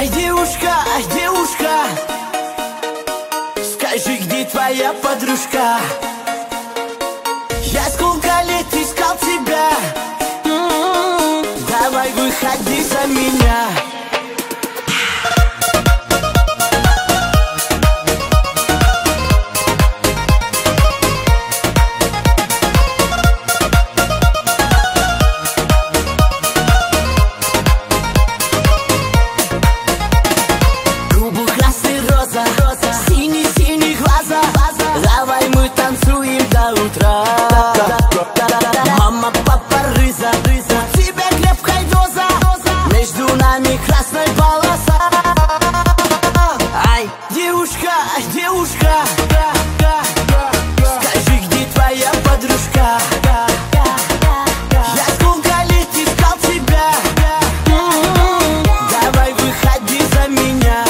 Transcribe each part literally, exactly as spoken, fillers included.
Ай, девушка, ай, девушка, скажи, где твоя подружка? Я сколько лет искал тебя. М-м-м. Давай выходи за меня. Синий-синий глаза, давай мы танцуем до утра. Мама, папа, рыза, у тебя крепкая доза, между нами красная полоса. Ай, девушка, девушка, скажи, где твоя подружка? Я сколько лет искал тебя. Давай выходи за меня.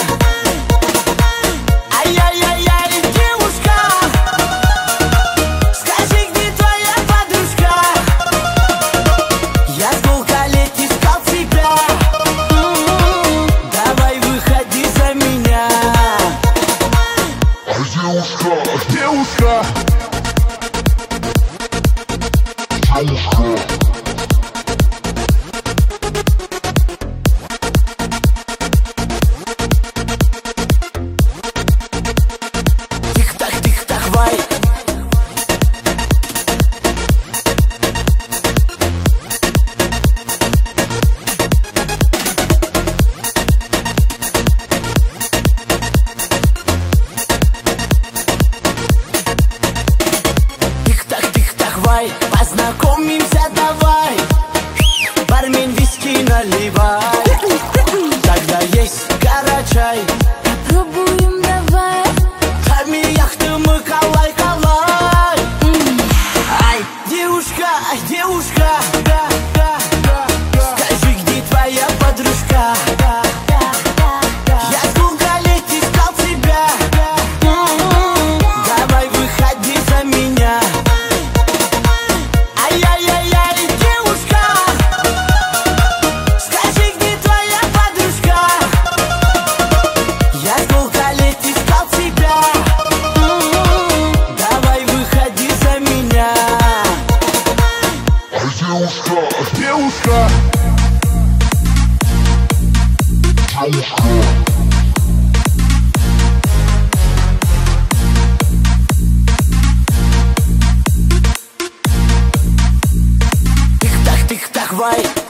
Девушка, девушка, тик-так, тик-так, вай. Познакомимся, давай. Бармен, виски наливай. Тогда есть карачай. Попробуем, давай. Хами яхты мы калай, калай. Ай, девушка, ай, девушка, скажи, где твоя подружка? Я сколько лет искал тебя. Давай выходи за меня. Девушка, девушка, тик-так, тик-так, вай.